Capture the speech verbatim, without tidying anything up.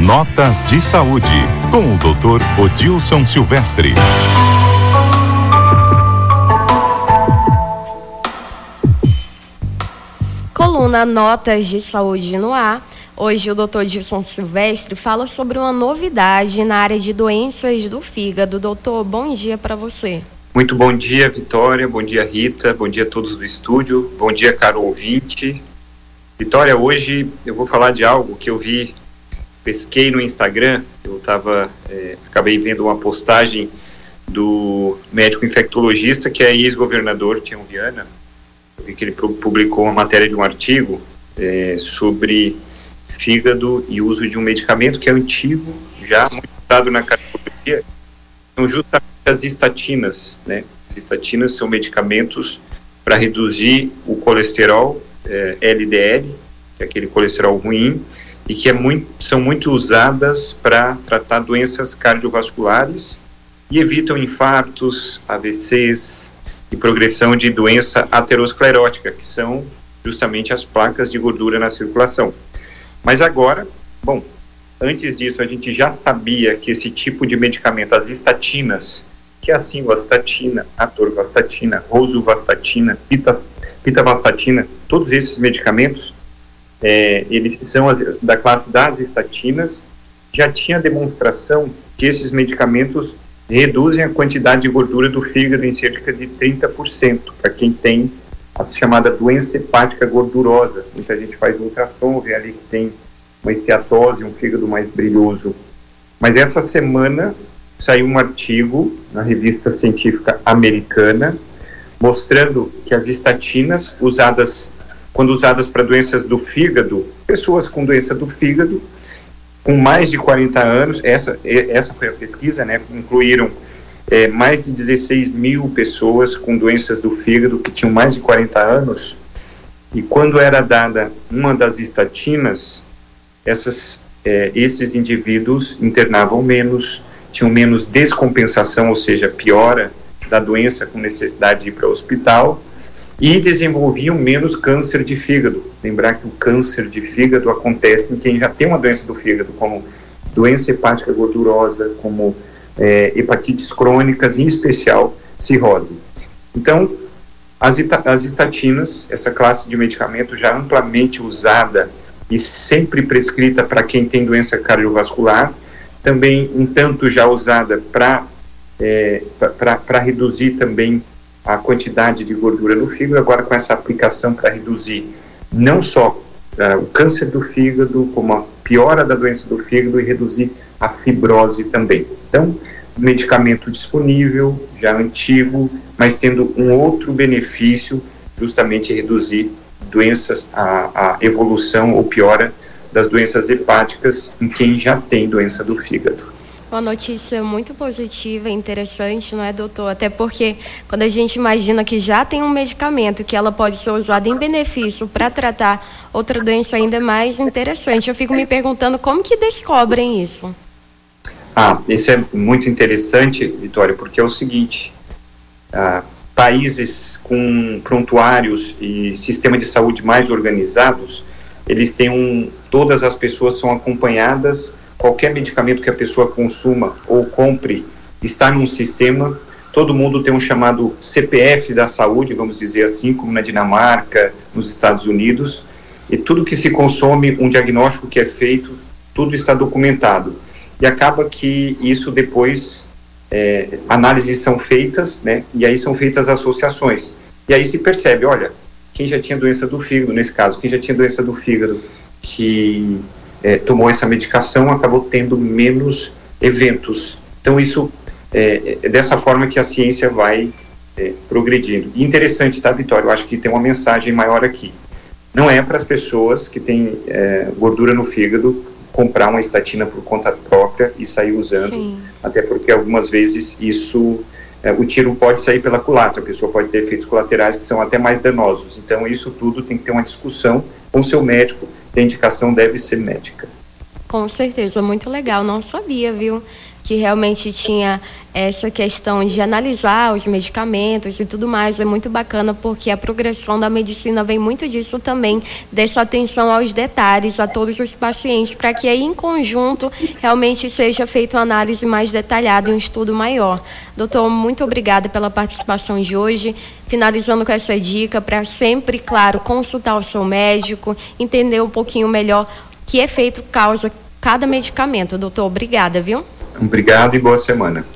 Notas de Saúde, com o doutor Odilson Silvestre. Coluna Notas de Saúde no ar. Hoje o doutor Odilson Silvestre fala sobre uma novidade na área de doenças do fígado. Doutor, bom dia para você. Muito bom dia, Vitória, bom dia, Rita, bom dia a todos do estúdio, bom dia, caro ouvinte. Vitória, hoje eu vou falar de algo que eu vi, pesquei no Instagram, eu tava, é, acabei vendo uma postagem do médico infectologista, que é ex-governador Tião Viana. Eu vi que ele publicou uma matéria de um artigo é, sobre fígado e uso de um medicamento que é antigo, já muito usado na cardiologia, são justamente as estatinas, né? As estatinas são medicamentos para reduzir o colesterol é, L D L, que é aquele colesterol ruim, e que é muito, são muito usadas para tratar doenças cardiovasculares e evitam infartos, A V Cs e progressão de doença aterosclerótica, que são justamente as placas de gordura na circulação. Mas agora, bom, antes disso a gente já sabia que esse tipo de medicamento, as estatinas, que é a simvastatina, atorvastatina, rosuvastatina, pita, pitavastatina, todos esses medicamentos, é, eles são as, da classe das estatinas. Já tinha demonstração que esses medicamentos reduzem a quantidade de gordura do fígado em cerca de trinta por cento, para quem tem a chamada doença hepática gordurosa. Muita gente faz ultrassom, vê ali que tem uma esteatose, um fígado mais brilhoso. Mas essa semana saiu um artigo na revista científica americana mostrando que as estatinas usadas, quando usadas para doenças do fígado, pessoas com doença do fígado, com mais de quarenta anos, essa, essa foi a pesquisa, né, incluíram é, mais de dezesseis mil pessoas com doenças do fígado que tinham mais de quarenta anos, e quando era dada uma das estatinas, essas, é, esses indivíduos internavam menos, tinham menos descompensação, ou seja, piora da doença com necessidade de ir para o hospital, e desenvolviam menos câncer de fígado. Lembrar que o câncer de fígado acontece em quem já tem uma doença do fígado, como doença hepática gordurosa, como é, hepatites crônicas, em especial cirrose. Então, as, as estatinas, essa classe de medicamento já amplamente usada e sempre prescrita para quem tem doença cardiovascular, também um tanto já usada para é, para reduzir também a quantidade de gordura no fígado, agora com essa aplicação para reduzir não só uh, o câncer do fígado, como a piora da doença do fígado e reduzir a fibrose também. Então, medicamento disponível, já antigo, mas tendo um outro benefício, justamente reduzir doenças, a, a evolução ou piora das doenças hepáticas em quem já tem doença do fígado. Uma notícia muito positiva e interessante, não é, doutor? Até porque quando a gente imagina que já tem um medicamento que ela pode ser usada em benefício para tratar outra doença ainda mais interessante, eu fico me perguntando como que descobrem isso. Ah, isso é muito interessante, Vitória, porque é o seguinte, ah, países com prontuários e sistema de saúde mais organizados, eles têm um, todas as pessoas são acompanhadas, qualquer medicamento que a pessoa consuma ou compre está num sistema, todo mundo tem um chamado C P F da saúde, vamos dizer assim, como na Dinamarca, nos Estados Unidos, e tudo que se consome, um diagnóstico que é feito, tudo está documentado. E acaba que isso depois, é, análises são feitas, né, e aí são feitas associações. E aí se percebe, olha, quem já tinha doença do fígado, nesse caso, quem já tinha doença do fígado, que é, tomou essa medicação, acabou tendo menos eventos. Então isso é, é dessa forma que a ciência vai é, progredindo. E interessante, tá, Vitória? Eu acho que tem uma mensagem maior aqui. Não é para as pessoas que têm é, gordura no fígado comprar uma estatina por conta própria e sair usando. Sim. Até porque algumas vezes isso, é, o tiro pode sair pela culatra, a pessoa pode ter efeitos colaterais que são até mais danosos. Então isso tudo tem que ter uma discussão com o seu médico, e a indicação deve ser médica. Com certeza, muito legal, não sabia, viu? que realmente tinha essa questão de analisar os medicamentos e tudo mais. É muito bacana porque a progressão da medicina vem muito disso também, dessa atenção aos detalhes, a todos os pacientes, para que aí em conjunto realmente seja feita uma análise mais detalhada e um estudo maior. Doutor, muito obrigada pela participação de hoje, finalizando com essa dica para sempre, claro, consultar o seu médico, entender um pouquinho melhor o que efeito causa cada medicamento. Doutor, obrigada, viu? Obrigado e boa semana.